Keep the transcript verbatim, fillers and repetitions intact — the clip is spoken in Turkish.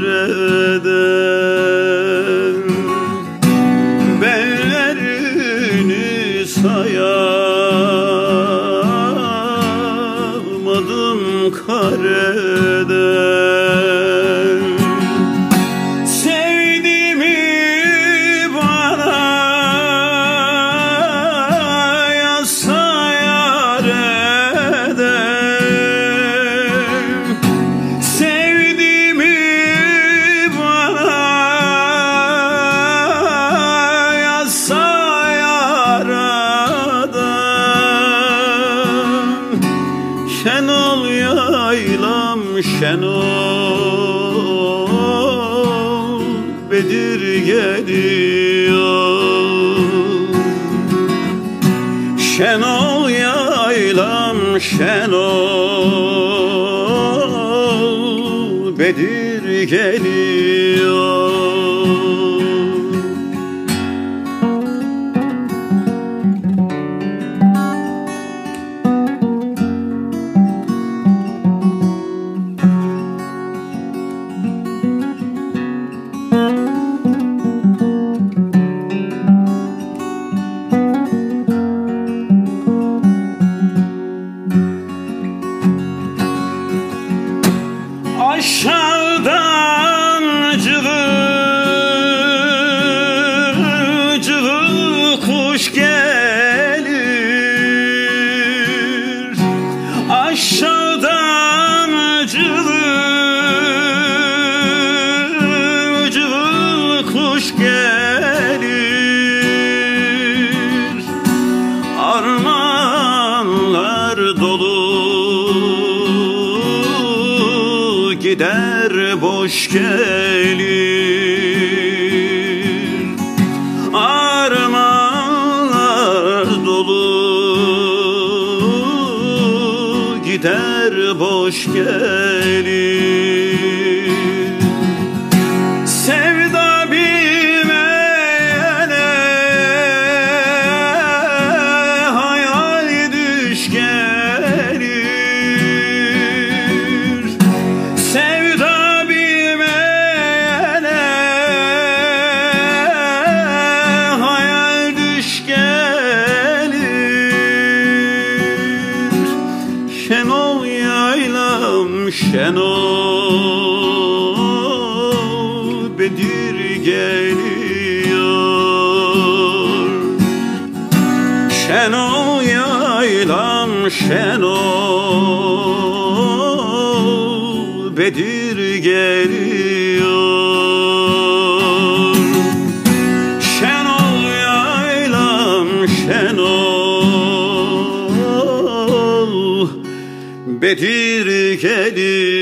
kareden, bellerini sayamadım kareden. Sevdiğimi bana yazsa yar eder, sevdiğimi bana yazsa yaradan. Şen ol yaylam şen ol, Bedir geliyor. Şen ol yaylam şen ol, Bedir geliyor. Aşağıdan cıvıl cıvıl kuş gelir, aşağıdan cıvıl cıvıl kuş gelir, armağanlar dolu gider boş gelir, armağanlar dolu gider boş gelir. Sevda bilmeyene hayal düş gelir, sevda bilmeyene hayal düş gelir. Şen ol yaylam şen ol, Bedir geliyor. Şen ol yaylam şen ol, Bedir geliyor. Şen ol yaylam şen ol, Bedir geliyor.